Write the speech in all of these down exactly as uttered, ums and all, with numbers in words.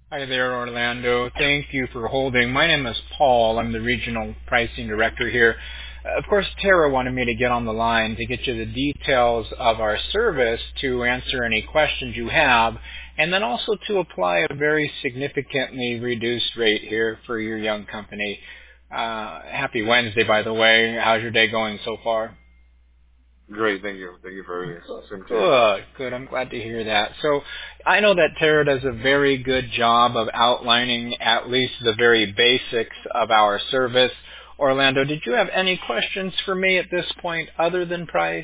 Hi there, Orlando. Thank you for holding. My name is Paul. I'm the Regional Pricing Director here. Uh, Of course, Tara wanted me to get on the line to get you the details of our service to answer any questions you have, and then also to apply a very significantly reduced rate here for your young company. Uh, happy Wednesday, by the way. How's your day going so far? Great, thank you. Thank you for everything. Same to you. Good, good. I'm glad to hear that. So I know that Tara does a very good job of outlining at least the very basics of our service. Orlando, did you have any questions for me at this point other than price?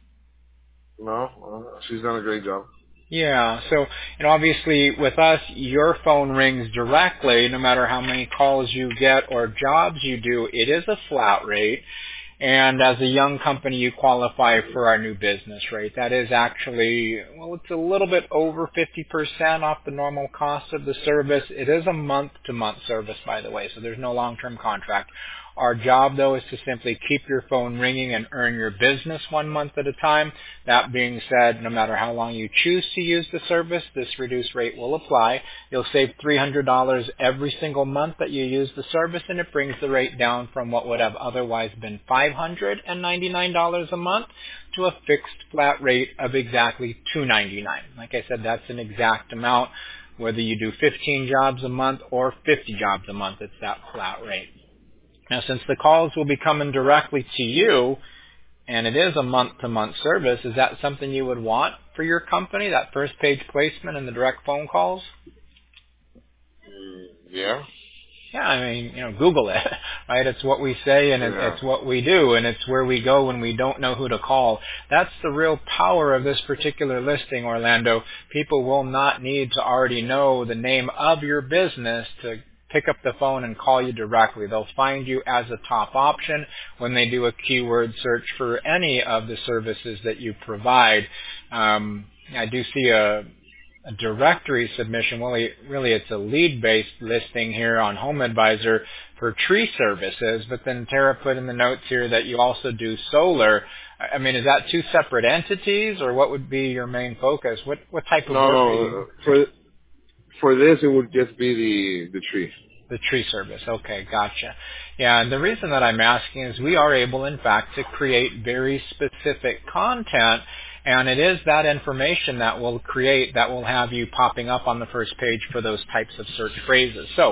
No, uh, she's done a great job. Yeah, so and obviously with us, your phone rings directly no matter how many calls you get or jobs you do. It is a flat rate. And as a young company, you qualify for our new business rate. That is actually, well, it's a little bit over fifty percent off the normal cost of the service. It is a month-to-month service, by the way, so there's no long-term contract. Our job, though, is to simply keep your phone ringing and earn your business one month at a time. That being said, no matter how long you choose to use the service, this reduced rate will apply. You'll save three hundred dollars every single month that you use the service, and it brings the rate down from what would have otherwise been five hundred ninety-nine dollars a month to a fixed flat rate of exactly two hundred ninety-nine dollars. Like I said, that's an exact amount. Whether you do fifteen jobs a month or fifty jobs a month, it's that flat rate. Now, since the calls will be coming directly to you, and it is a month-to-month service, is that something you would want for your company, that first page placement and the direct phone calls? Mm, yeah? Yeah, I mean, you know, Google it, right? It's what we say and it, Yeah. it's what we do, and it's where we go when we don't know who to call. That's the real power of this particular listing, Orlando. People will not need to already know the name of your business to pick up the phone and call you directly. They'll find you as a top option when they do a keyword search for any of the services that you provide. Um, I do see a a directory submission. Well, it- really it's a lead-based listing here on Home Advisor for tree services, but then Tara put in the notes here that you also do solar. I I mean, is that two separate entities, or what would be your main focus? What what type of No, work are no, you? uh, for, for this it would just be the, the tree. The tree service. Okay, gotcha. Yeah, and the reason that I'm asking is we are able, in fact, to create very specific content, and it is that information that will create, that will have you popping up on the first page for those types of search phrases. So,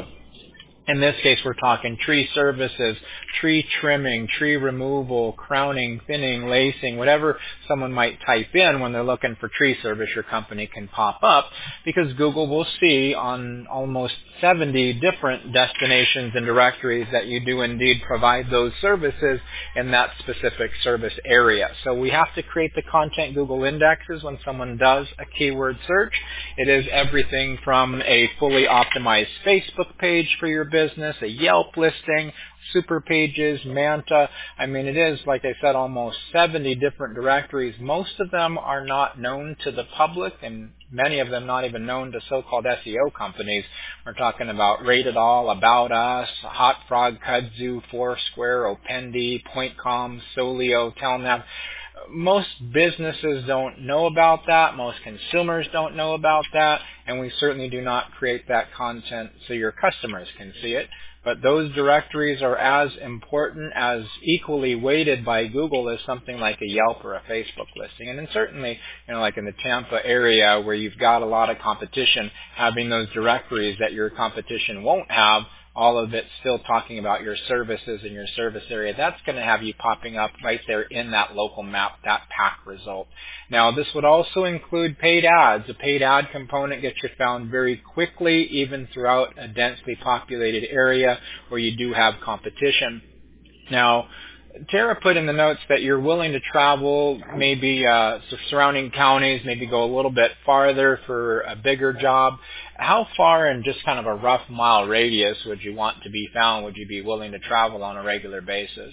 in this case, we're talking tree services, tree trimming, tree removal, crowning, thinning, lacing, whatever someone might type in when they're looking for tree service, your company can pop up because Google will see on almost seventy different destinations and directories that you do indeed provide those services in that specific service area. So we have to create the content Google indexes when someone does a keyword search. It is everything from a fully optimized Facebook page for your business, a Yelp listing, super pages, Manta. I mean, it is, like I said, almost seventy different directories. Most of them are not known to the public, and many of them not even known to so-called S E O companies. We're talking about Rate It All, About Us, Hot Frog, Kudzu, Foursquare, Opendi, PointCom, Solio, Telnav. Most businesses don't know about that. Most consumers don't know about that. And we certainly do not create that content so your customers can see it. But those directories are as important, as equally weighted by Google as something like a Yelp or a Facebook listing. And then certainly, you know, like in the Tampa area where you've got a lot of competition, having those directories that your competition won't have, all of it still talking about your services in your service area, that's going to have you popping up right there in that local map, that pack result. Now, this would also include paid ads. A paid ad component gets you found very quickly, even throughout a densely populated area where you do have competition. Now, Tara put in the notes that you're willing to travel maybe uh, surrounding counties, maybe go a little bit farther for a bigger job. How far in just kind of a rough mile radius would you want to be found? Would you be willing to travel on a regular basis?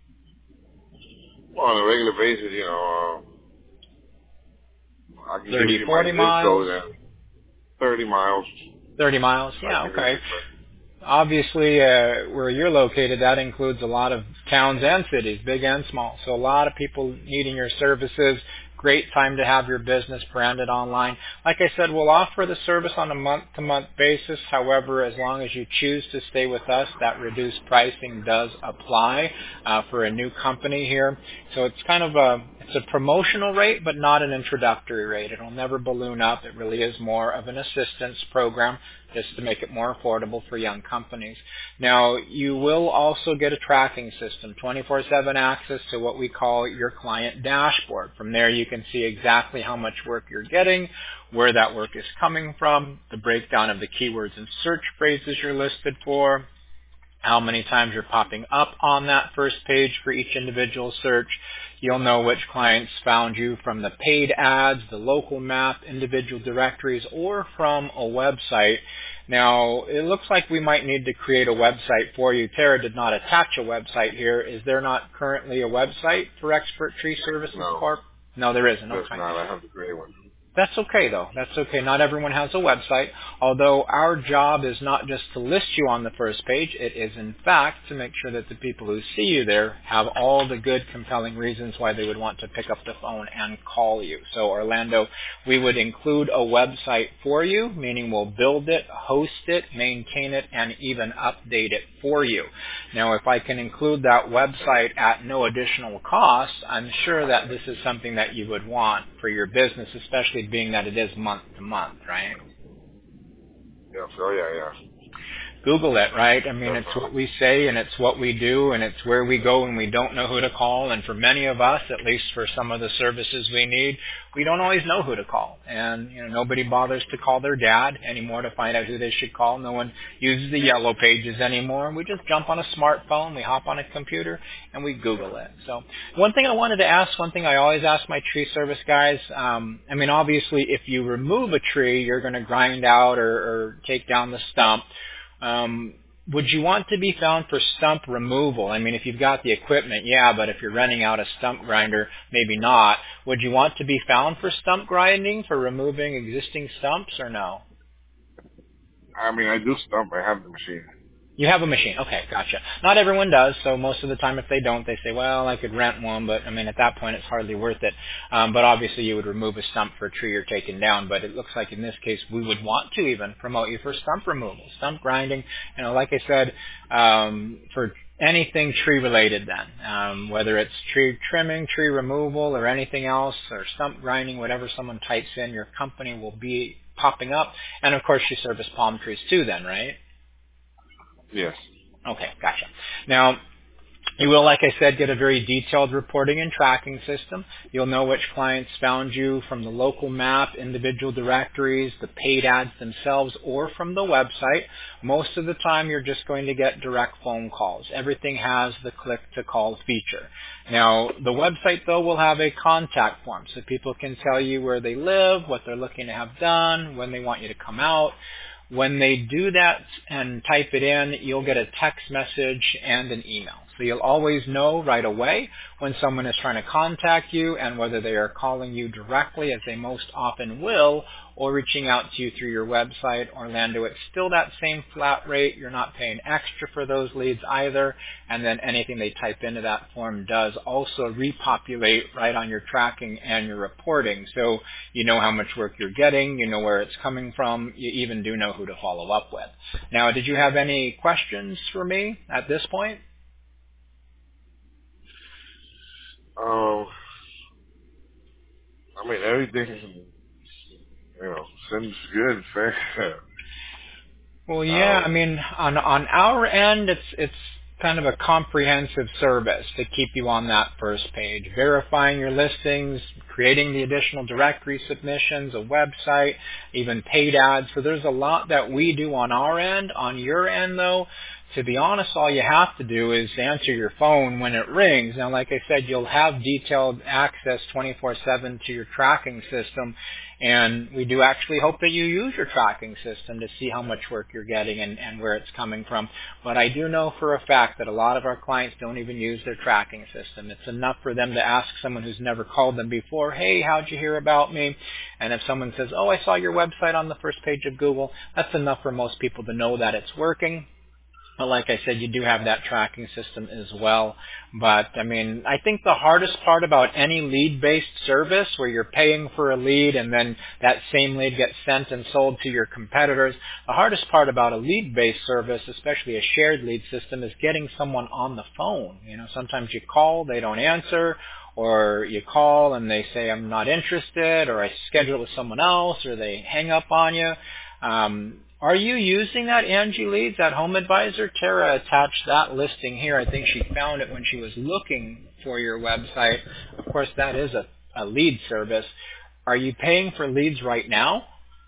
Well, on a regular basis, you know, uh, I can give thirty, you my forty zip miles? code and thirty miles. thirty miles? I Yeah, can okay. reach it. Obviously, uh, where you're located, that includes a lot of towns and cities, big and small. So a lot of people needing your services great time to have your business branded online. Like I said, we'll offer the service on a month-to-month basis. However, as long as you choose to stay with us, that reduced pricing does apply uh, for a new company here. So it's kind of a it's a promotional rate, but not an introductory rate. It'll never balloon up. It really is more of an assistance program just to make it more affordable for young companies. Now, you will also get a tracking system, twenty-four seven access to what we call your client dashboard. From there, you can see exactly how much work you're getting, where that work is coming from, the breakdown of the keywords and search phrases you're listed for, how many times you're popping up on that first page for each individual search. You'll know which clients found you from the paid ads, the local map, individual directories, or from a website. Now, it looks like we might need to create a website for you. Tara did not attach a website here. Is there not currently a website for Expert Tree Services No. Corp? No, there isn't. That's Okay. not. I have to create one. That's okay, though. That's okay. Not everyone has a website, although our job is not just to list you on the first page. It is, in fact, to make sure that the people who see you there have all the good, compelling reasons why they would want to pick up the phone and call you. So, Orlando, we would include a website for you, meaning we'll build it, host it, maintain it, and even update it for you. Now, if I can include that website at no additional cost, I'm sure that this is something that you would want for your business, especially being that it is month to month, right? Yeah. So yeah, yeah. Google it, right? I mean, it's what we say and it's what we do and it's where we go when we don't know who to call. And for many of us, at least for some of the services we need, we don't always know who to call. And, you know, nobody bothers to call their dad anymore to find out who they should call. No one uses the yellow pages anymore. We just jump on a smartphone, we hop on a computer, and we Google it. So one thing I wanted to ask, one thing I always ask my tree service guys, um, I mean, obviously, if you remove a tree, you're going to grind out or, or take down the stump. Um, would you want to be found for stump removal? I mean, if you've got the equipment, yeah, but if you're renting out a stump grinder, maybe not. Would you want to be found for stump grinding, for removing existing stumps, or no? I mean, I do stump. I have the machine. You have a machine. Okay, gotcha. Not everyone does, so most of the time if they don't, they say, well, I could rent one, but I mean, at that point it's hardly worth it. Um, but obviously you would remove a stump for a tree you're taking down, but it looks like in this case we would want to even promote you for stump removal, stump grinding. You know, like I said, um, for anything tree related then, um, whether it's tree trimming, tree removal, or anything else, or stump grinding, whatever someone types in, your company will be popping up. And of course you service palm trees too then, right? Yes. Okay, gotcha. Now, you will, like I said, get a very detailed reporting and tracking system. You'll know which clients found you from the local map, individual directories, the paid ads themselves, or from the website. Most of the time, you're just going to get direct phone calls. Everything has the click-to-call feature. Now, the website, though, will have a contact form, so people can tell you where they live, what they're looking to have done, when they want you to come out. When they do that and type it in, you'll get a text message and an email. So you'll always know right away when someone is trying to contact you and whether they are calling you directly, as they most often will, or reaching out to you through your website. Orlando, it's still that same flat rate. You're not paying extra for those leads either. And then anything they type into that form does also repopulate right on your tracking and your reporting. So you know how much work you're getting. You know where it's coming from. You even do know who to follow up with. Now, did you have any questions for me at this point? Um, I mean, everything, you know, seems good. Fair. Well, yeah. Um, I mean, on on our end, it's it's kind of a comprehensive service to keep you on that first page, verifying your listings, creating the additional directory submissions, a website, even paid ads. So there's a lot that we do on our end. On your end, though, to be honest, all you have to do is answer your phone when it rings. Now, like I said, you'll have detailed access twenty-four seven to your tracking system, and we do actually hope that you use your tracking system to see how much work you're getting and, and where it's coming from. But I do know for a fact that a lot of our clients don't even use their tracking system. It's enough for them to ask someone who's never called them before, hey, how'd you hear about me? And if someone says, oh, I saw your website on the first page of Google, that's enough for most people to know that it's working. But like I said, you do have that tracking system as well. But I mean, I think the hardest part about any lead-based service where you're paying for a lead and then that same lead gets sent and sold to your competitors, the hardest part about a lead-based service, especially a shared lead system, is getting someone on the phone. You know, sometimes you call, they don't answer, or you call and they say, I'm not interested, or I schedule it with someone else, or they hang up on you. Um, are you using that Angie Leads, that Home Advisor? Tara attached that listing here. I think she found it when she was looking for your website. Of course, that is a, a lead service. Are you paying for leads right now?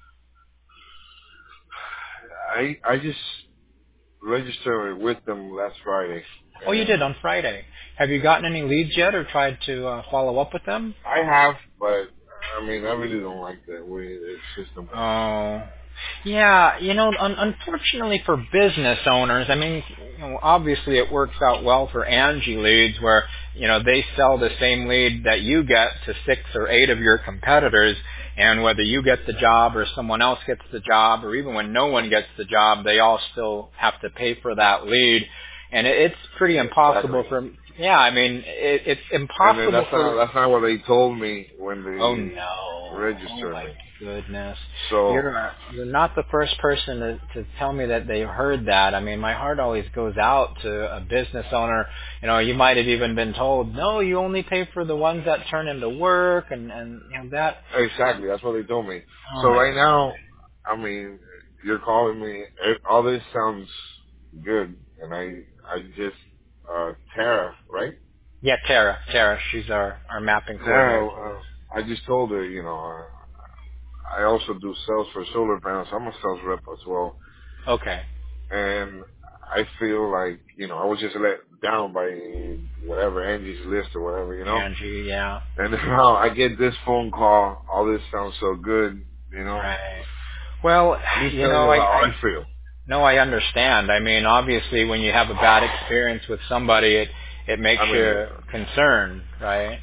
I I just registered with them last Friday. Oh, you did on Friday. Have you gotten any leads yet or tried to uh, follow up with them? I have, but I mean, I really don't like that way the system. Oh, yeah. You know, un- unfortunately for business owners, I mean, you know, obviously it works out well for Angie Leads, where you know they sell the same lead that you get to six or eight of your competitors, and whether you get the job or someone else gets the job, or even when no one gets the job, they all still have to pay for that lead, and it, it's pretty impossible Exactly. for. Yeah, I mean, it, it's And impossible then that's for. not that's not what they told me when Oh they no! Oh registered my me. goodness! So You're you're not the first person to, to tell me that they heard that. I mean, my heart always goes out to a business owner. You know, you might have even been told, no, you only pay for the ones that turn into work, and and you know that. exactly, that's what they told me. Oh So my right goodness! now, I mean, you're calling me. It, all this sounds good, and I I just uh Tara, right? Yeah, Tara, Tara, she's our our mapping coordinator. Yeah, uh, I just told her, you know, uh, I also do sales for solar panels. I'm a sales rep as well, Okay, and I feel like, you know, I was just let down by whatever Angie's list or whatever, you know. Angie, yeah, And now I get this phone call. All this sounds so good, you know. right. Well, I'm just you telling know, you I, how I I feel. No, I understand. I mean, obviously, when you have a bad experience with somebody, it it makes I mean, you concerned, right?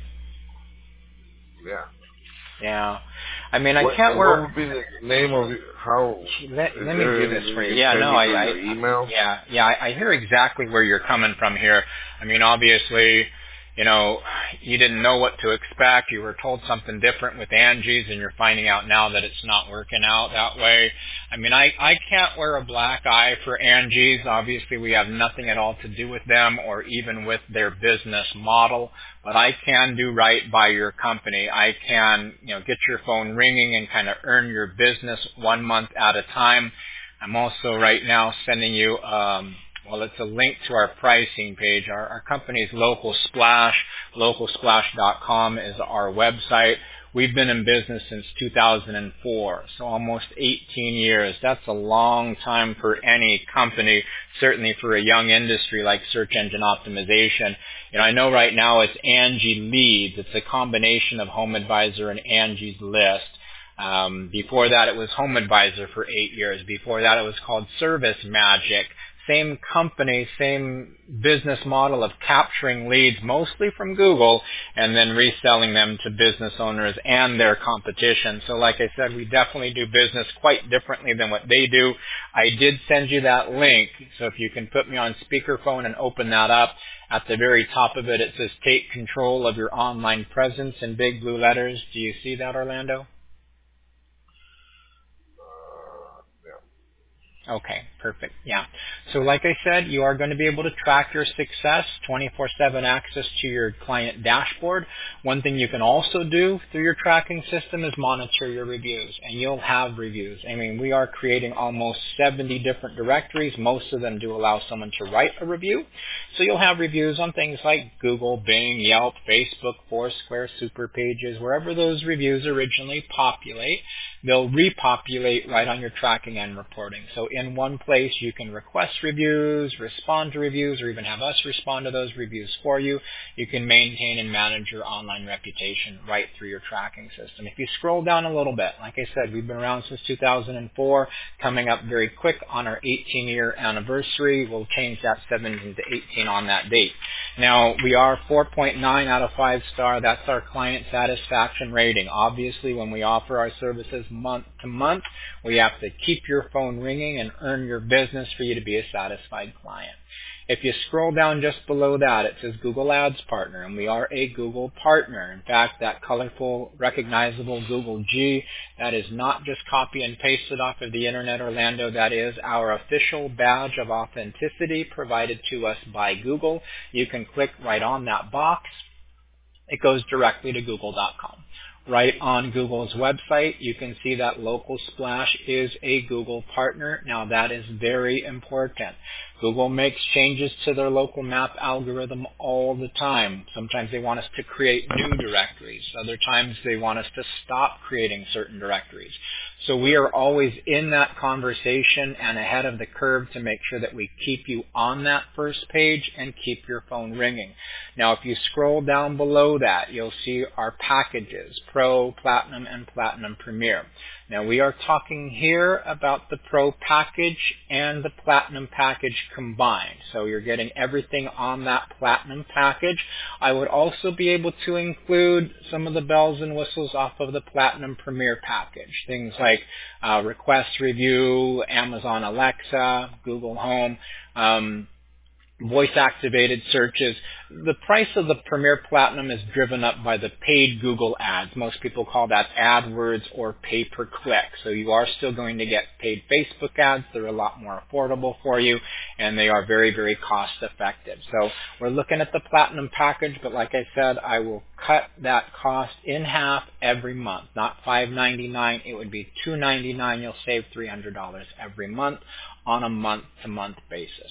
yeah. Yeah. I mean, I What can't and what wear. would be the name of it? How Let, is let me there do this anything for you you. can Yeah, send no, me I, through I, your I email? yeah, yeah, I, I hear exactly where you're coming from here. I mean, obviously, you know, you didn't know what to expect. You were told something different with Angie's, and you're finding out now that it's not working out that way. I mean, I, I can't wear a black eye for Angie's. Obviously, we have nothing at all to do with them or even with their business model. But I can do right by your company. I can, you know, get your phone ringing and kind of earn your business one month at a time. I'm also right now sending you, um, well, it's a link to our pricing page. Our, our company's Local Splash. local splash dot com is our website. We've been in business since two thousand four, so almost eighteen years. That's a long time for any company, certainly for a young industry like search engine optimization. You know, I know right now it's Angie Leads. It's a combination of Home Advisor and Angie's List. Um, before that, it was Home Advisor for eight years. Before that, it was called Service Magic. Same company, same business model of capturing leads mostly from Google and then reselling them to business owners and their competition. So like I said, we definitely do business quite differently than what they do. I did send you that link, so if you can put me on speakerphone and open that up, at the very top of it, it says take control of your online presence in big blue letters. Do you see that, Orlando? Uh, yeah. Okay, perfect. Yeah. So like I said, you are going to be able to track your success, twenty-four seven access to your client dashboard. One thing you can also do through your tracking system is monitor your reviews, and you'll have reviews. I mean, we are creating almost seventy different directories. Most of them do allow someone to write a review. So you'll have reviews on things like Google, Bing, Yelp, Facebook, Foursquare, Superpages, wherever those reviews originally populate. They'll repopulate right on your tracking and reporting. So in one place, you can request reviews, respond to reviews, or even have us respond to those reviews for you. You can maintain and manage your online reputation right through your tracking system. If you scroll down a little bit, like I said, we've been around since two thousand four, coming up very quick on our eighteen-year anniversary. We'll change that seventeen to eighteen on that date. Now, we are four point nine out of five star. That's our client satisfaction rating. Obviously, when we offer our services month to month, we have to keep your phone ringing and earn your business for you to be a satisfied client. If you scroll down just below that, it says Google Ads Partner, and we are a Google partner. In fact, that colorful, recognizable Google G, that is not just copy and pasted off of the internet, Orlando. That is our official badge of authenticity provided to us by Google. You can click right on that box. It goes directly to google dot com. Right on Google's website, you can see that Local Splash is a Google partner. Now, that is very important. Google makes changes to their local map algorithm all the time. Sometimes they want us to create new directories. Other times they want us to stop creating certain directories. So we are always in that conversation and ahead of the curve to make sure that we keep you on that first page and keep your phone ringing. Now, if you scroll down below that, you'll see our packages, Pro, Platinum, and Platinum Premier. Now, we are talking here about the Pro package and the Platinum package combined. So you're getting everything on that Platinum package. I would also be able to include some of the bells and whistles off of the Platinum Premier package. Things like uh, Request Review, Amazon Alexa, Google Home, um, voice-activated searches. The price of the Premier Platinum is driven up by the paid Google ads. Most people call that AdWords or pay-per-click. So you are still going to get paid Facebook ads. They're a lot more affordable for you, and they are very, very cost-effective. So we're looking at the Platinum package, but like I said, I will cut that cost in half every month. Not five ninety-nine, it would be two ninety-nine. You'll save three hundred dollars every month on a month-to-month basis.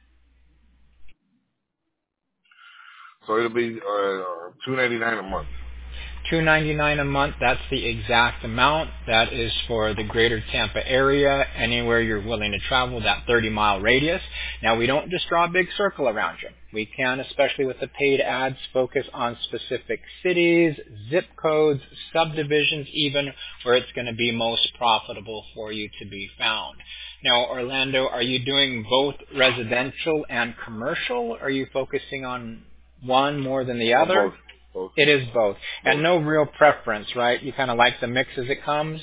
So it'll be uh, two ninety-nine a month. two ninety-nine a month, that's the exact amount. That is for the greater Tampa area, anywhere you're willing to travel, that thirty mile radius. Now, we don't just draw a big circle around you. We can, especially with the paid ads, focus on specific cities, zip codes, subdivisions even, where it's going to be most profitable for you to be found. Now, Orlando, are you doing both residential and commercial? Or are you focusing on one more than the other? Both. Both. It is both. both. And no real preference, right? You kind of like the mix as it comes?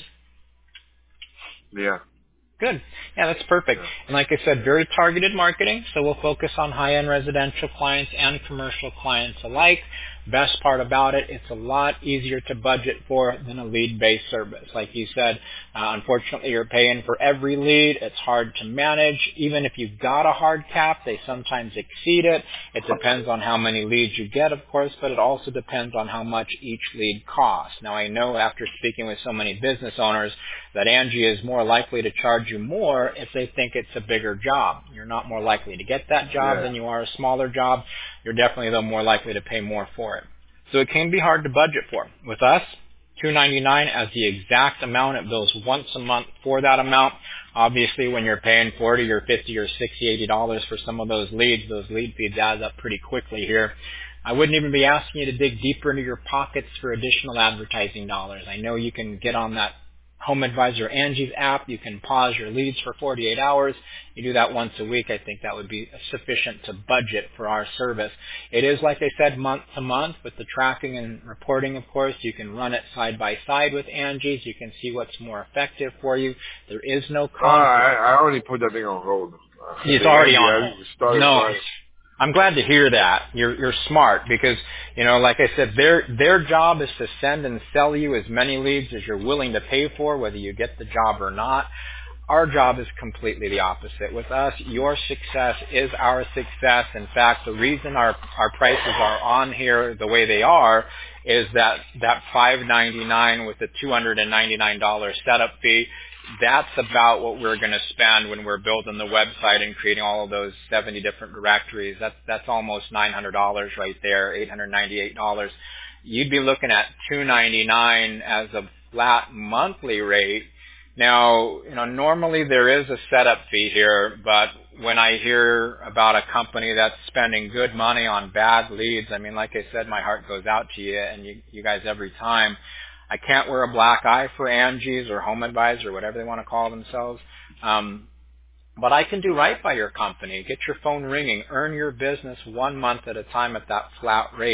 Yeah. Good. Yeah, that's perfect. Yeah. And like I said, very targeted marketing, so we'll focus on high-end residential clients and commercial clients alike. Best part about it, it's a lot easier to budget for than a lead-based service. Like you said, uh, unfortunately, you're paying for every lead. It's hard to manage. Even if you've got a hard cap, they sometimes exceed it. It depends on how many leads you get, of course, but it also depends on how much each lead costs. Now, I know after speaking with so many business owners that Angie is more likely to charge you more if they think it's a bigger job. You're not more likely to get that job Yeah. than you are a smaller job. You're definitely, though, more likely to pay more for it. So it can be hard to budget for. With us, two ninety-nine as the exact amount. It bills once a month for that amount. Obviously, when you're paying forty or fifty or sixty, eighty dollars for some of those leads, those lead feeds add up pretty quickly here. I wouldn't even be asking you to dig deeper into your pockets for additional advertising dollars. I know you can get on that Home Advisor Angie's app. You can pause your leads for forty-eight hours. You do that once a week. I think that would be sufficient to budget for our service. It is, like I said, month to month with the tracking and reporting, of course. You can run it side by side with Angie's. You can see what's more effective for you. There is no cost. Uh, I, I already put that thing on hold. Uh, It's already on yeah, hold. started No. by, I'm glad to hear that. You're you're smart because, you know, like I said, their their job is to send and sell you as many leads as you're willing to pay for, whether you get the job or not. Our job is completely the opposite. With us, your success is our success. In fact, the reason our our prices are on here the way they are is that that five ninety-nine with the two hundred ninety-nine dollars setup fee. That's about what we're going to spend when we're building the website and creating all of those seventy different directories. That's that's almost nine hundred dollars right there, eight hundred ninety-eight dollars. You'd be looking at two ninety-nine as a flat monthly rate. Now, you know, normally there is a setup fee here, but when I hear about a company that's spending good money on bad leads, I mean, like I said, my heart goes out to you and you, you guys every time. I can't wear a black eye for Angie's or Home Advisor, whatever they want to call themselves. Um, but I can do right by your company. Get your phone ringing. Earn your business one month at a time at that flat rate.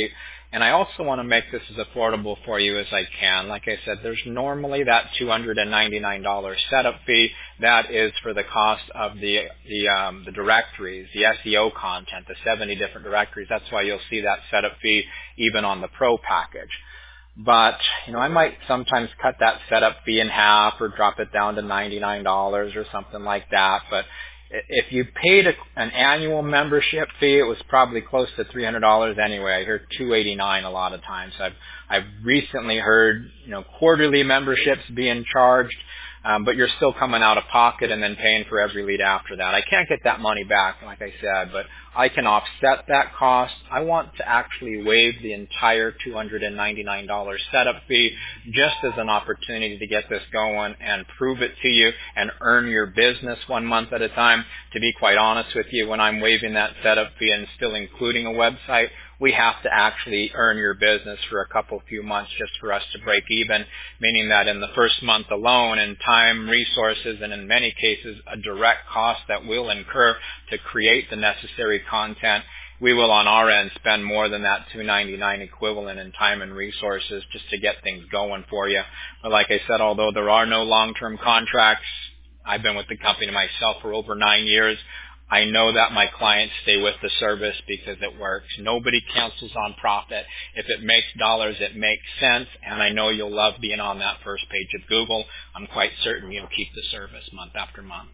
And I also want to make this as affordable for you as I can. Like I said, there's normally that two hundred ninety-nine dollars setup fee. That is for the cost of the the, um, the directories, the S E O content, the seventy different directories. That's why you'll see that setup fee even on the Pro package. But, you know, I might sometimes cut that setup fee in half or drop it down to ninety-nine dollars or something like that. But if you paid a, an annual membership fee, it was probably close to three hundred dollars anyway. I heard two hundred eighty-nine dollars a lot of times. I've I've recently heard, you know, quarterly memberships being charged, um, but you're still coming out of pocket and then paying for every lead after that. I can't get that money back, like I said, but I can offset that cost. I want to actually waive the entire two hundred ninety-nine dollars setup fee just as an opportunity to get this going and prove it to you and earn your business one month at a time. To be quite honest with you, when I'm waiving that setup fee and still including a website, we have to actually earn your business for a couple few months just for us to break even, meaning that in the first month alone, in time, resources, and in many cases a direct cost that we'll incur to create the necessary content, we will on our end spend more than that two hundred ninety-nine dollars equivalent in time and resources just to get things going for you. But like I said, although there are no long-term contracts, I've been with the company myself for over nine years. I know that my clients stay with the service because it works. Nobody cancels on profit. If it makes dollars, it makes sense, and I know you'll love being on that first page of Google. I'm quite certain you'll keep the service month after month.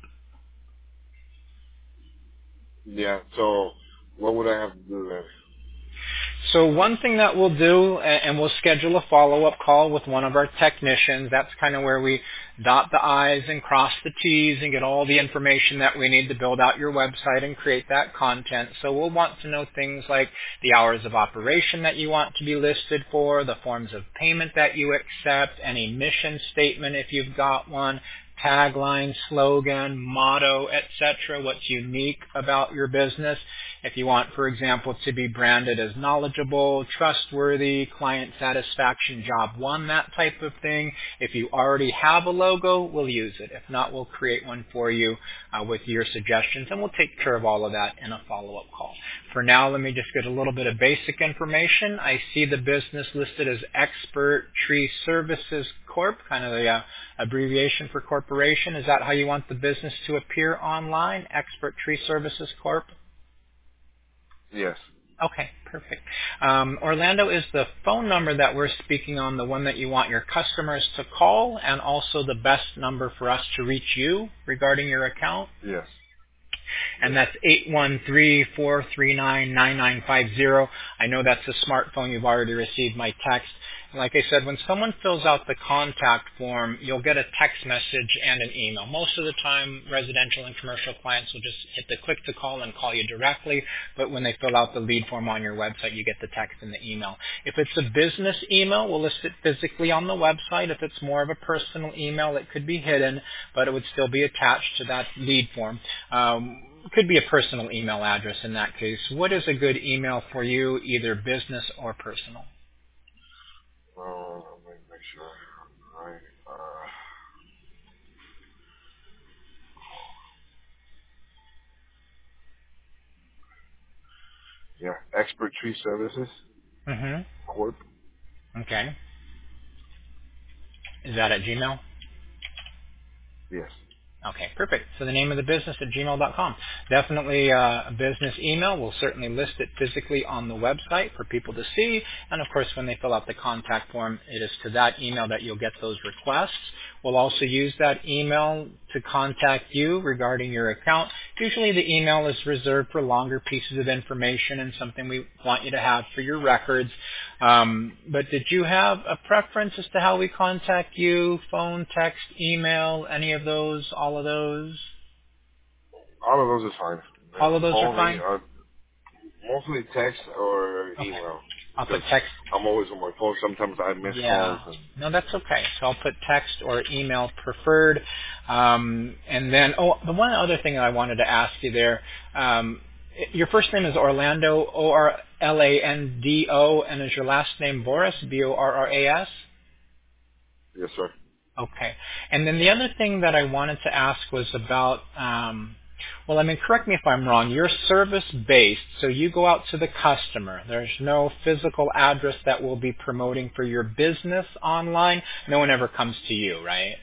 Yeah, so what would I have to do then? So one thing that we'll do, and we'll schedule a follow-up call with one of our technicians. That's kind of where we dot the I's and cross the T's and get all the information that we need to build out your website and create that content. So we'll want to know things like the hours of operation that you want to be listed for, the forms of payment that you accept, any mission statement if you've got one, tagline, slogan, motto, et cetera, what's unique about your business. If you want, for example, to be branded as knowledgeable, trustworthy, client satisfaction, job one, that type of thing. If you already have a logo, we'll use it. If not, we'll create one for you uh, with your suggestions, and we'll take care of all of that in a follow-up call. For now, let me just get a little bit of basic information. I see the business listed as Expert Tree Services Corp, kind of the uh, abbreviation for corporation. Is that how you want the business to appear online, Expert Tree Services Corp? Yes. Okay, perfect. Um, Orlando, is the phone number that we're speaking on the one that you want your customers to call and also the best number for us to reach you regarding your account? Yes. And that's eight one three, four three nine, nine nine five zero. I know that's a smartphone. You've already received my text. Like I said, when someone fills out the contact form, you'll get a text message and an email. Most of the time, residential and commercial clients will just hit the click to call and call you directly. But when they fill out the lead form on your website, you get the text and the email. If it's a business email, we'll list it physically on the website. If it's more of a personal email, it could be hidden, but it would still be attached to that lead form. Um, it could be a personal email address in that case. What is a good email for you, either business or personal? Uh, let me make sure. I, uh, yeah, Expert Tree Services Mm-hmm. Corp. Okay. Is that at Gmail? Yes. Okay, perfect. So the name of the business at gmail dot com. Definitely uh, a business email. We'll certainly list it physically on the website for people to see. And of course, when they fill out the contact form, it is to that email that you'll get those requests. We'll also use that email to contact you regarding your account. Usually the email is reserved for longer pieces of information and something we want you to have for your records. Um, but did you have a preference as to how we contact you? Phone, text, email, any of those, all of those? All of those is fine. All of those are Only, fine? uh, mostly text or Okay. email. I'll put Because text. I'm always on my phone. Sometimes I miss calls. Yeah. And No, that's okay. So I'll put text or email preferred. Um, and then, oh, the one other thing I wanted to ask you there, um, your first name is Orlando, O R L A N D O, and is your last name Boras, B O R R A S? yes, sir. Okay. And then the other thing that I wanted to ask was about um, Well, I mean, correct me if I'm wrong. You're service-based, so you go out to the customer. There's no physical address that we'll be promoting for your business online. No one ever comes to you, right?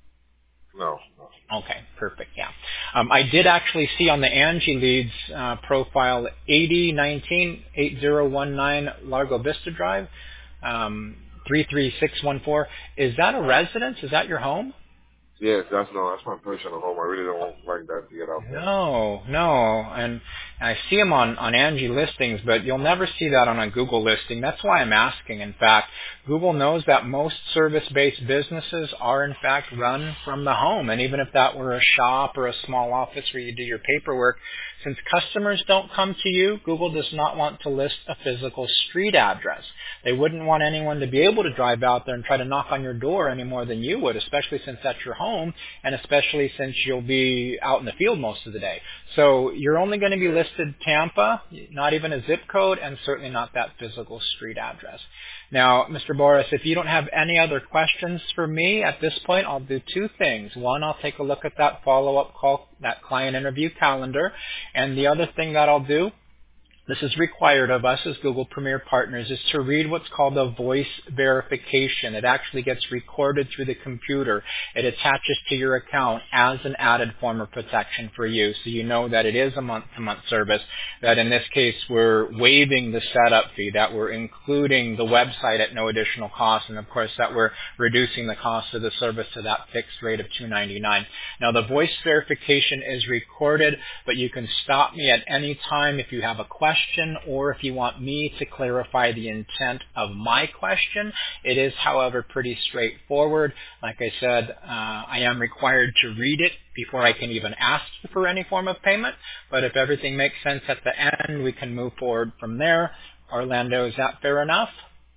No, no. Okay, perfect, yeah. Um, I did actually see on the Angie Leads uh, profile eighty nineteen eighty nineteen Largo Vista Drive, um, three three six one four. Is that a residence? Is that your home? Yes, that's no, that's my personal home. I really don't like that to get out there. No, no, and I see them on, on Angie listings, but you'll never see that on a Google listing. That's why I'm asking. In fact, Google knows that most service-based businesses are in fact run from the home, and even if that were a shop or a small office where you do your paperwork, since customers don't come to you, Google does not want to list a physical street address. They wouldn't want anyone to be able to drive out there and try to knock on your door any more than you would, especially since that's your home, and especially since you'll be out in the field most of the day. So you're only going to be listed Tampa, not even a zip code, and certainly not that physical street address. Now, Mister Boris, if you don't have any other questions for me at this point, I'll do two things. One, I'll take a look at that follow-up call, that client interview calendar, and the other thing that I'll do, this is required of us as Google Premier Partners, is to read what's called a voice verification. It actually gets recorded through the computer. It attaches to your account as an added form of protection for you, so you know that it is a month-to-month service, that in this case we're waiving the setup fee, that we're including the website at no additional cost, and of course that we're reducing the cost of the service to that fixed rate of two ninety-nine. Now the voice verification is recorded, but you can stop me at any time if you have a question or if you want me to clarify the intent of my question. It is, however, pretty straightforward. Like I said, uh, I am required to read it before I can even ask for any form of payment, but if everything makes sense at the end, we can move forward from there. Orlando, is that fair enough?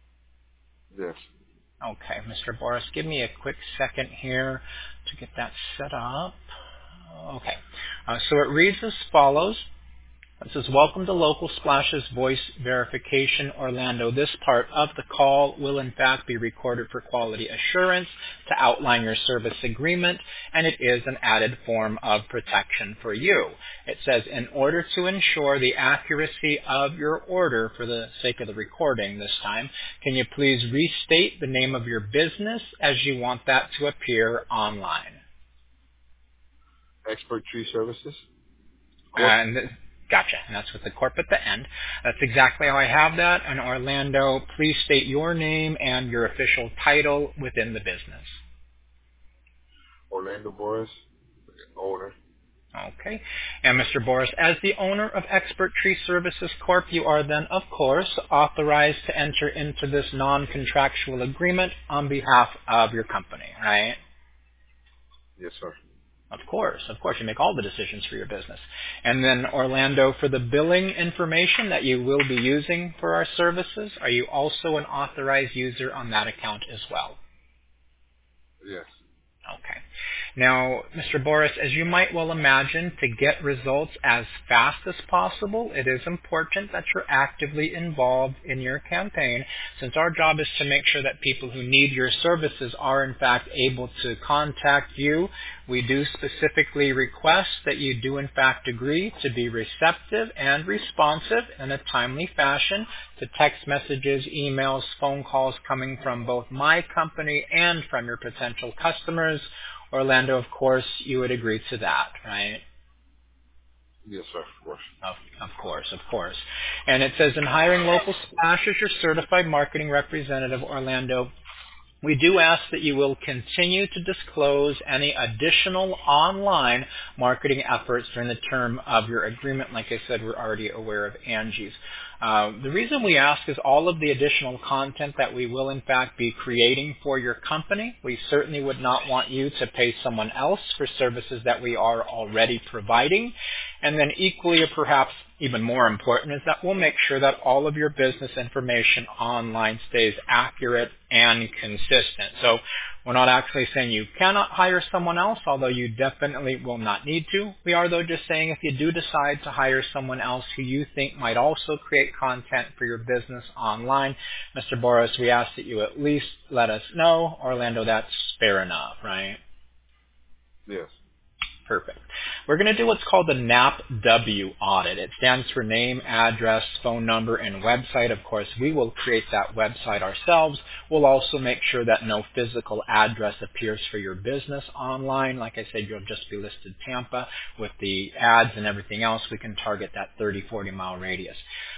Yes. Okay, Mister Boris, give me a quick second here to get that set up. Okay, uh, so it reads as follows. It says, welcome to Local Splash's voice verification, Orlando. This part of the call will in fact be recorded for quality assurance to outline your service agreement, and it is an added form of protection for you. It says, in order to ensure the accuracy of your order, for the sake of the recording this time, can you please restate the name of your business as you want that to appear online? Expert Tree Services. And Gotcha. And that's with the corp at the end. That's exactly how I have that. And Orlando, please state your name and your official title within the business. Orlando Boris, owner. Okay. And Mister Boris, as the owner of Expert Tree Services Corp, you are then, of course, authorized to enter into this non-contractual agreement on behalf of your company, right? Yes, sir. Of course, of course, you make all the decisions for your business. And then, Orlando, for the billing information that you will be using for our services, are you also an authorized user on that account as well? Yes. Okay. Now, Mister Boris, as you might well imagine, to get results as fast as possible, it is important that you're actively involved in your campaign, since our job is to make sure that people who need your services are in fact able to contact you. We do specifically request that you do in fact agree to be receptive and responsive in a timely fashion to text messages, emails, phone calls coming from both my company and from your potential customers. Orlando, of course, you would agree to that, right? Yes, sir, of course. Of, of course, of course. And it says, in hiring Local Splash as your certified marketing representative, Orlando, we do ask that you will continue to disclose any additional online marketing efforts during the term of your agreement. Like I said, we're already aware of Angie's. Uh, the reason we ask is all of the additional content that we will in fact be creating for your company. We certainly would not want you to pay someone else for services that we are already providing. And then equally, or perhaps even more important, is that we'll make sure that all of your business information online stays accurate and consistent. So we're not actually saying you cannot hire someone else, although you definitely will not need to. We are, though, just saying if you do decide to hire someone else who you think might also create content for your business online, Mister Boris, we ask that you at least let us know. Orlando, that's fair enough, right? Yes. Perfect. We're going to do what's called the N A P W audit. It stands for name, address, phone number, and website. Of course, we will create that website ourselves. We'll also make sure that no physical address appears for your business online. Like I said, you'll just be listed Tampa. With the ads and everything else, we can target that thirty, forty mile radius.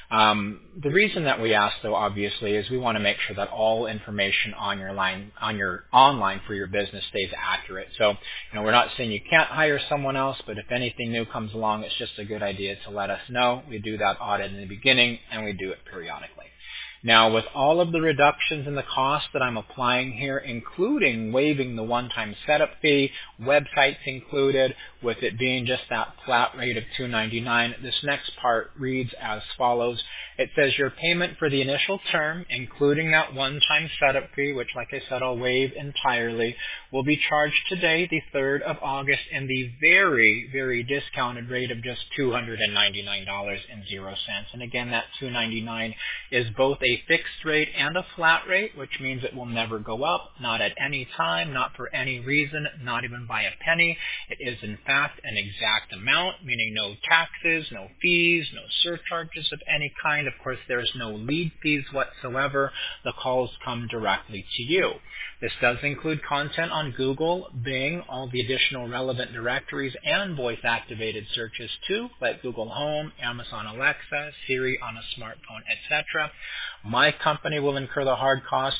Um, the reason that we ask, though, obviously, is we want to make sure that all information on your line, on your online for your business stays accurate. So, you know, we're not saying you can't hire someone else, but if anything new comes along, it's just a good idea to let us know. We do that audit in the beginning, and we do it periodically. Now, with all of the reductions in the cost that I'm applying here, including waiving the one-time setup fee, websites included, with it being just that flat rate of two ninety-nine, this next part reads as follows. It says your payment for the initial term, including that one-time setup fee, which, like I said, I'll waive entirely, will be charged today, the third of August, in the very, very discounted rate of just two hundred ninety-nine dollars and zero cents. And again, that two ninety-nine is both a fixed rate and a flat rate, which means it will never go up, not at any time, not for any reason, not even by a penny. It is, in fact, an exact amount, meaning no taxes, no fees, no surcharges of any kind. Of course, there's no lead fees whatsoever. The calls come directly to you. This does include content on Google, Bing, all the additional relevant directories, and voice-activated searches too, like Google Home, Amazon Alexa, Siri on a smartphone, et cetera. My company will incur the hard cost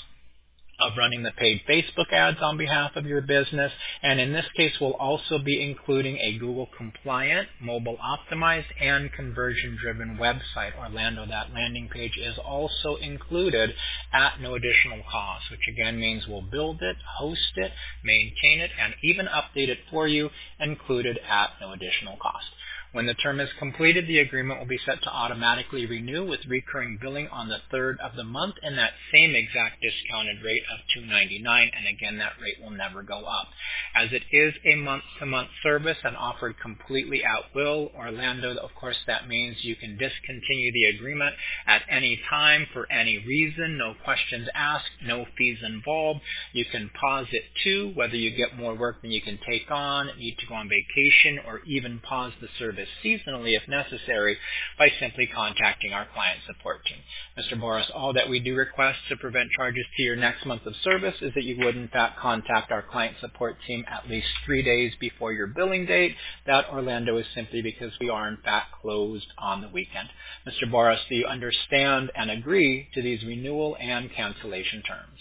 of running the paid Facebook ads on behalf of your business, and in this case we'll also be including a Google compliant, mobile optimized, and conversion driven website. Orlando, that landing page is also included at no additional cost, which again means we'll build it, host it, maintain it, and even update it for you, included at no additional cost. When the term is completed, the agreement will be set to automatically renew with recurring billing on the third of the month in that same exact discounted rate of two ninety-nine, and again, that rate will never go up. As it is a month-to-month service and offered completely at will, Orlando, of course, that means you can discontinue the agreement at any time for any reason, no questions asked, no fees involved. You can pause it too, whether you get more work than you can take on, need to go on vacation, or even pause the service seasonally if necessary by simply contacting our client support team. Mister Boris, all that we do request to prevent charges to your next month of service is that you would in fact contact our client support team at least three days before your billing date. That, Orlando, is simply because we are in fact closed on the weekend. Mister Boris, do you understand and agree to these renewal and cancellation terms?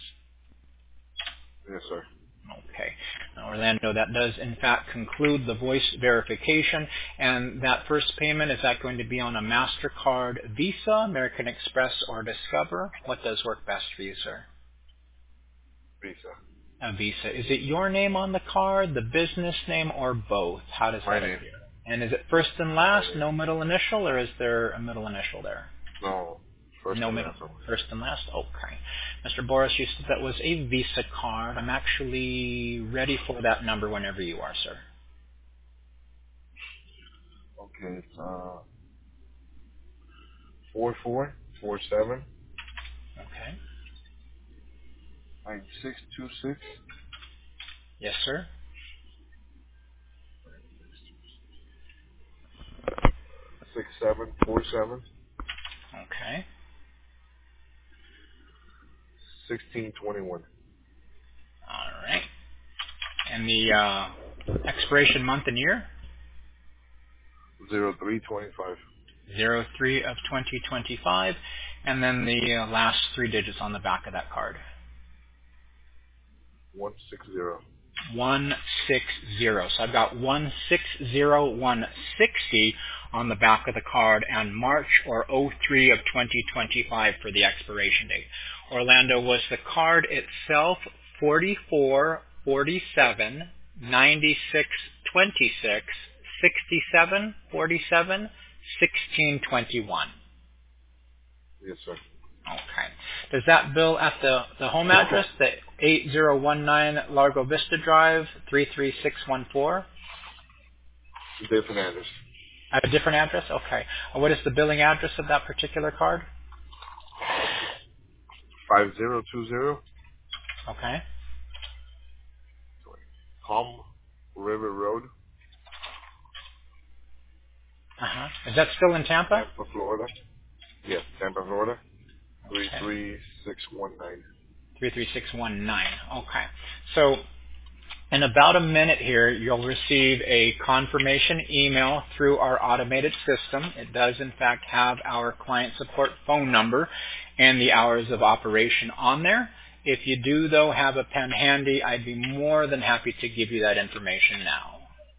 Yes, sir. Okay. Now, Orlando, that does in fact conclude the voice verification. And that first payment, is that going to be on a MasterCard, Visa, American Express, or Discover? What does work best for you, sir? Visa. A Visa. Is it your name on the card, the business name, or both? How does My that name. appear? And is it first and last, no middle initial, or is there a middle initial there? No. First No and middle. last. First and last? Okay. Mister Boris, you said that was a Visa card. I'm actually ready for that number whenever you are, sir. Okay, it's uh four four four seven Okay. nine six two six Yes, sir. six seven four seven Okay. sixteen twenty one All right. And the uh, expiration month and year? zero three twenty five zero three of twenty twenty-five. And then the uh, last three digits on the back of that card. one six zero. one sixty. So I've got one six zero one sixty on the back of the card, and March or oh three of twenty twenty-five for the expiration date. Orlando, was the card itself forty-four forty-seven ninety-six twenty-six sixty-seven forty-seven sixteen twenty-one? Yes, sir. Okay. Does that bill at the, the home address, the eight zero one nine Largo Vista Drive, three three six one four? Different address. At a different address? Okay. Uh, What is the billing address of that particular card? Five zero two zero Okay. Palm River Road, Is that still in Tampa? Tampa, Florida. Yes, Tampa, Florida. Three three six one nine. Three three six one nine. Okay. So in about a minute here, you'll receive a confirmation email through our automated system. It does, in fact, have our client support phone number and the hours of operation on there. If you do, though, have a pen handy, I'd be more than happy to give you that information now.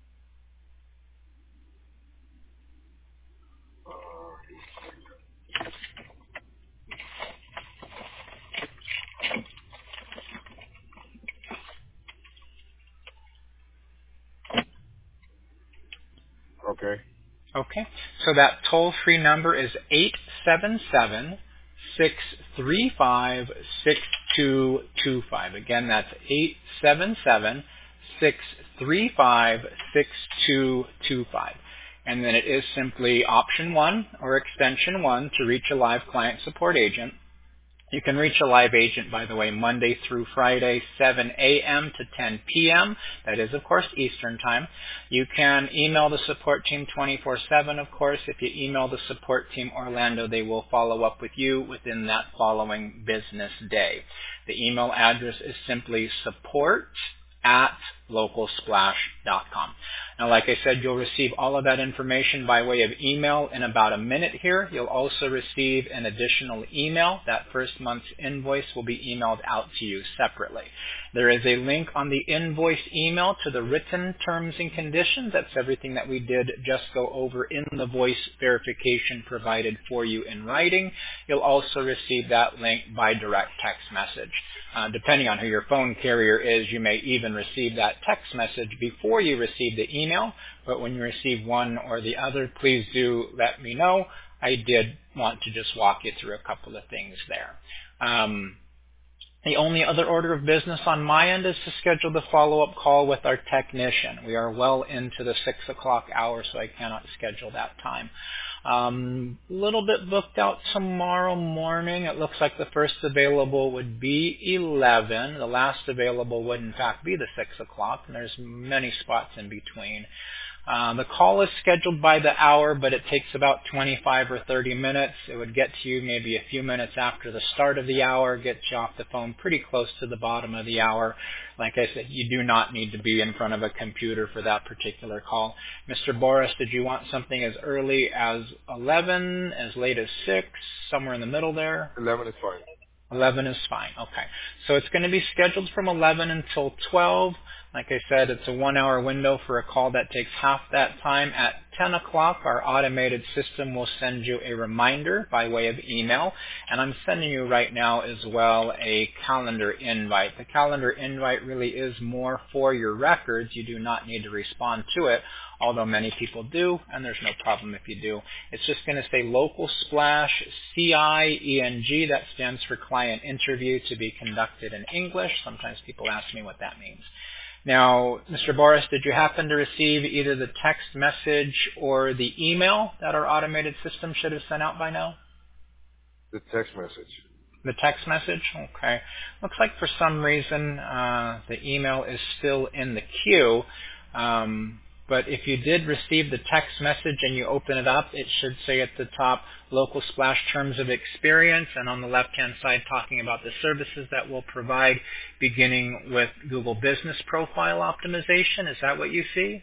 Okay. Okay, so that toll-free number is eight seven seven, six three five, six two two five. Again, that's eight seven seven, six three five, six two two five. And then it is simply option one or extension one to reach a live client support agent. You can reach a live agent, by the way, Monday through Friday, seven a m to ten p m That is, of course, Eastern Time. You can email the support team twenty-four seven, of course. If you email the support team Orlando, they will follow up with you within that following business day. The email address is simply support at local splash dot com. Now, like I said, you'll receive all of that information by way of email in about a minute here. You'll also receive an additional email. That first month's invoice will be emailed out to you separately. There is a link on the invoice email to the written terms and conditions. That's everything that we did just go over in the voice verification provided for you in writing. You'll also receive that link by direct text message. Uh, depending on who your phone carrier is, you may even receive that text message before you receive the email, but when you receive one or the other, please do let me know. I did want to just walk you through a couple of things there. Um, the only other order of business on my end is to schedule the follow-up call with our technician. We are well into the six o'clock hour, so I cannot schedule that time. Um, a little bit booked out tomorrow morning. It looks like the first available would be eleven. The last available would, in fact, be the six o'clock, and there's many spots in between. Uh, the call is scheduled by the hour, but it takes about twenty-five or thirty minutes. It would get to you maybe a few minutes after the start of the hour, get you off the phone pretty close to the bottom of the hour. Like I said, you do not need to be in front of a computer for that particular call. Mister Boris, did you want something as early as eleven, as late as six, somewhere in the middle there? eleven is fine. eleven is fine. Okay. So it's going to be scheduled from eleven until twelve. Like I said, it's a one-hour window for a call that takes half that time. At ten o'clock, our automated system will send you a reminder by way of email. And I'm sending you right now as well a calendar invite. The calendar invite really is more for your records. You do not need to respond to it, although many people do, and there's no problem if you do. It's just going to say Local Splash C I E N G. That stands for Client Interview to be conducted in English. Sometimes people ask me what that means. Now, Mister Boris, did you happen to receive either the text message or the email that our automated system should have sent out by now? The text message. The text message? Okay. Looks like for some reason uh, the email is still in the queue. Um, but if you did receive the text message and you open it up, it should say at the top, Local Splash Terms of Experience, and on the left-hand side talking about the services that we'll provide, beginning with Google Business Profile Optimization. Is that what you see?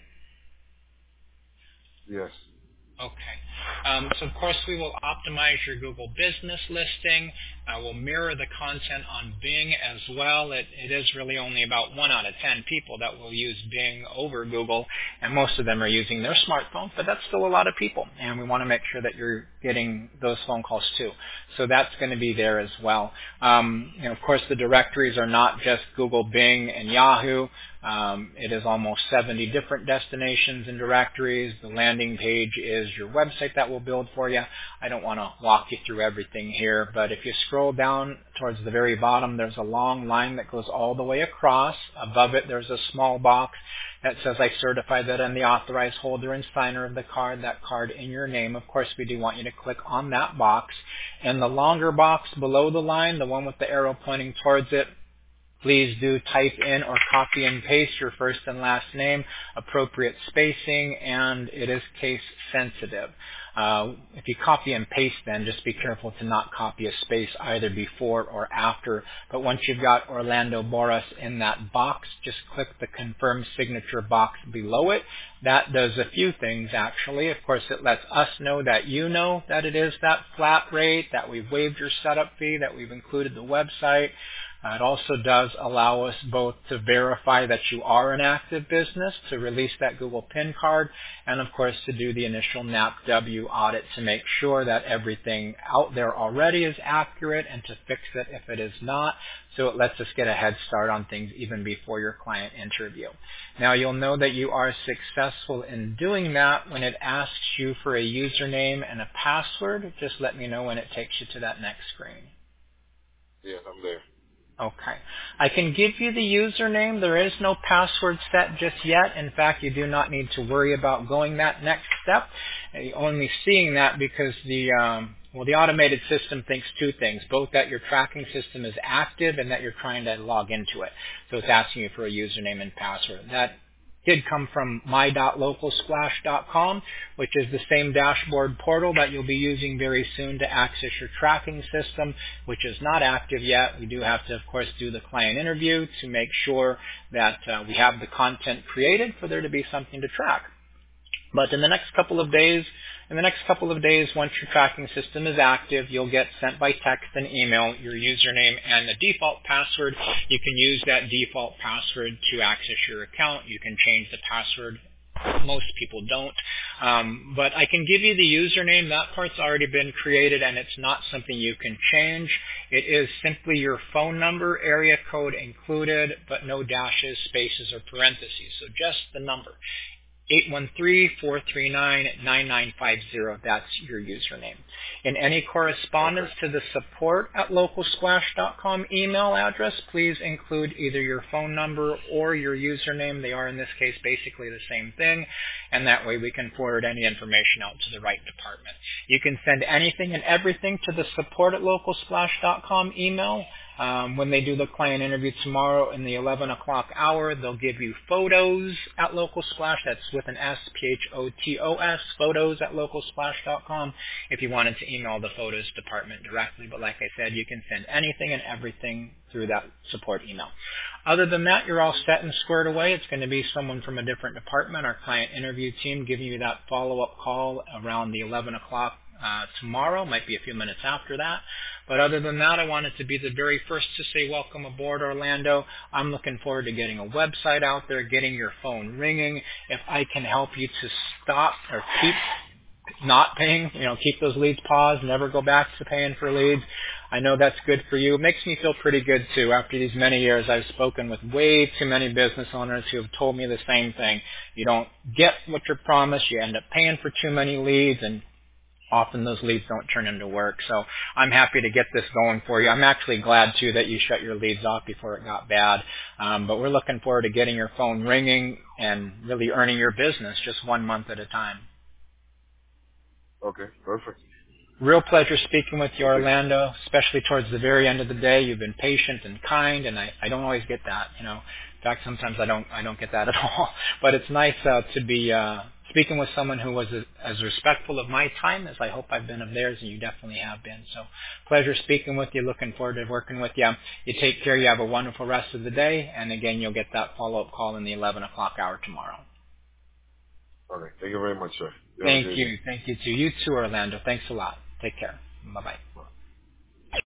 Yes. Okay. Um, so, of course, we will optimize your Google business listing. Uh, we'll mirror the content on Bing as well. It, it is really only about one out of ten people that will use Bing over Google, and most of them are using their smartphone, but that's still a lot of people, and we want to make sure that you're getting those phone calls too. So that's going to be there as well. Um, you know, of course, the directories are not just Google, Bing, and Yahoo. Um, it is almost seventy different destinations and directories. The landing page is your website that we'll build for you. I don't want to walk you through everything here, but if you scroll down towards the very bottom, there's a long line that goes all the way across. Above it, there's a small box that says, I certify that I'm the authorized holder and signer of the card, that card in your name. Of course, we do want you to click on that box. And the longer box below the line, the one with the arrow pointing towards it, Please do type in or copy and paste your first and last name, appropriate spacing, and it is case sensitive. Uh, if you copy and paste, then just be careful to not copy a space either before or after. But once you've got Orlando Boras in that box, just click the confirm signature box below it. That does a few things, actually. Of course, it lets us know that you know that it is that flat rate, that we've waived your setup fee, that we've included the website. Uh, it also does allow us both to verify that you are an active business, to release that Google PIN card, and of course to do the initial N A P W audit to make sure that everything out there already is accurate and to fix it if it is not. So it lets us get a head start on things even before your client interview. Now you'll know that you are successful in doing that when it asks you for a username and a password. Just let me know when it takes you to that next screen. Yes, I'm there. Okay. I can give you the username. There is no password set just yet. In fact, you do not need to worry about going that next step. You're only seeing that because the um, well, the automated system thinks two things, both that your tracking system is active and that you're trying to log into it. So it's asking you for a username and password. That did come from my dot local splash dot com, which is the same dashboard portal that you'll be using very soon to access your tracking system, which is not active yet. We do have to, of course, do the client interview to make sure that uh, we have the content created for there to be something to track. But in the next couple of days, in the next couple of days, once your tracking system is active, you'll get sent by text and email your username and the default password. You can use that default password to access your account. You can change the password. Most people don't. Um, but I can give you the username. That part's already been created, and it's not something you can change. It is simply your phone number, area code included, but no dashes, spaces, or parentheses. So just the number. eight one three, four three nine, nine nine five zero. That's your username. In any correspondence to the support at local splash dot com email address, please include either your phone number or your username. They are, in this case, basically the same thing, and that way we can forward any information out to the right department. You can send anything and everything to the support at local splash dot com email. Um, when they do the client interview tomorrow in the eleven o'clock hour, they'll give you photos at Local Splash. That's with an S, P H O T O S, photos at local splash dot com if you wanted to email the photos department directly. But like I said, you can send anything and everything through that support email. Other than that, you're all set and squared away. It's going to be someone from a different department, our client interview team, giving you that follow-up call around the eleven o'clock uh, tomorrow. Might be a few minutes after that. But other than that, I wanted to be the very first to say welcome aboard, Orlando. I'm looking forward to getting a website out there, getting your phone ringing. If I can help you to stop or keep not paying, you know, keep those leads paused, never go back to paying for leads, I know that's good for you. It makes me feel pretty good, too. After these many years, I've spoken with way too many business owners who have told me the same thing. You don't get what you're promised. You end up paying for too many leads, and often those leads don't turn into work. So I'm happy to get this going for you. I'm actually glad, too, that you shut your leads off before it got bad. Um, but we're looking forward to getting your phone ringing and really earning your business just one month at a time. Okay, perfect. Real pleasure speaking with you, Orlando, especially towards the very end of the day. You've been patient and kind, and I, I don't always get that. You know, in fact, sometimes I don't I don't get that at all. But it's nice uh, to be uh, speaking with someone who was a, as respectful of my time as I hope I've been of theirs, and you definitely have been. So, pleasure speaking with you. Looking forward to working with you. You take care. You have a wonderful rest of the day, and again, you'll get that follow-up call in the eleven o'clock hour tomorrow. Okay, thank you very much, sir. You Thank you. Thank you too. You too, Orlando. Thanks a lot. Take care. Bye-bye.